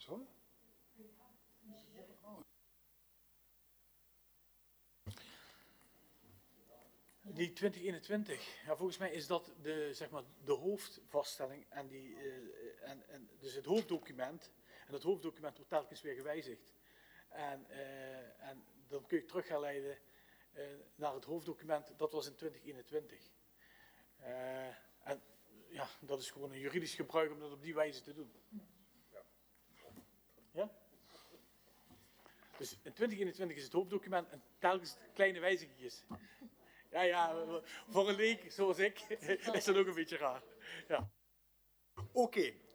Zo? Die 2021, ja, volgens mij is dat zeg maar, de hoofdvaststelling en, dus het hoofddocument. En dat hoofddocument wordt telkens weer gewijzigd. En dan kun je terug gaan leiden naar het hoofddocument, dat was in 2021. En ja, dat is gewoon een juridisch gebruik om dat op die wijze te doen. Ja? Dus in 2021 is het hoofddocument en telkens kleine wijzigingjes. Ja, voor een leek zoals ik is dat ook een beetje raar. Ja. Oké.